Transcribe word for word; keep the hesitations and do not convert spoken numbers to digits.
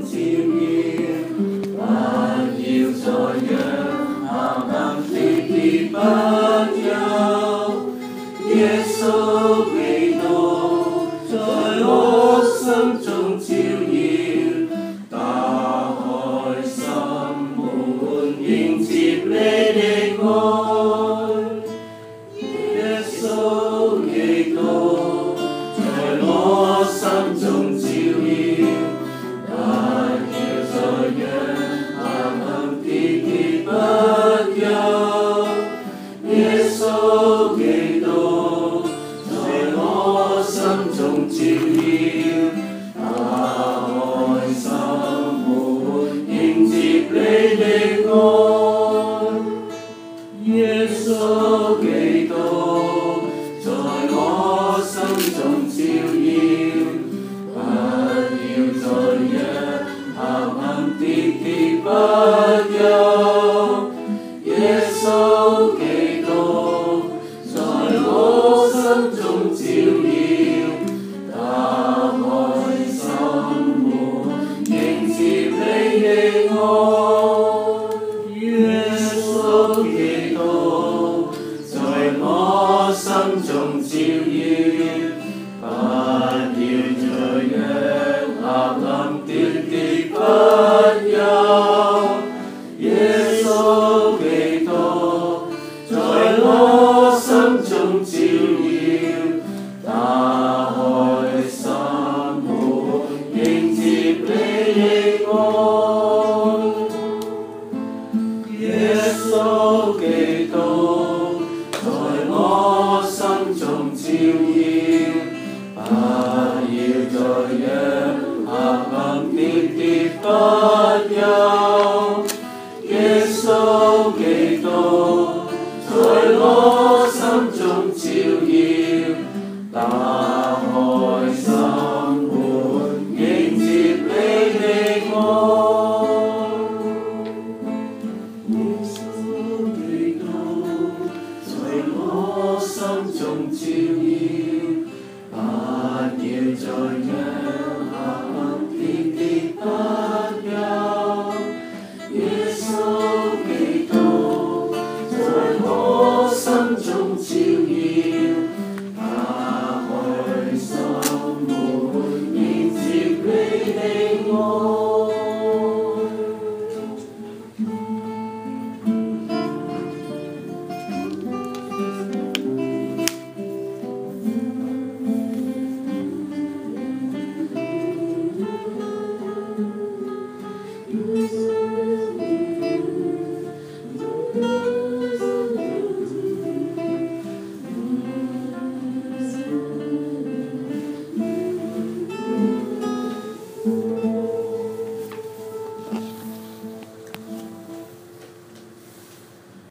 照耀，不要再讓黑暗的結不休。耶穌基督在我心中照耀，打開心門迎接你的愛。耶穌基督在我心中照耀，不要再讓黑暗的結不休。耶穌基督在我心中照耀，打開心門迎接你的愛。耶穌基督在我心中照耀，不要再讓黑暗的結不休。耶穌基督在我心中照耀，打開心門迎接你的愛。耶穌基督在我心中照耀，不要再讓黑暗的結不休。耶穌基督在我心中照耀，打開心門迎接你的愛。耶穌基督在我心中照耀，不要再讓黑暗的結不休。耶穌基督在我心中照耀，打開心門迎接你的愛。耶穌基督在我心中照耀，不要再讓黑暗的結不休。耶穌基督在我心中照耀，打開心門迎接你的愛。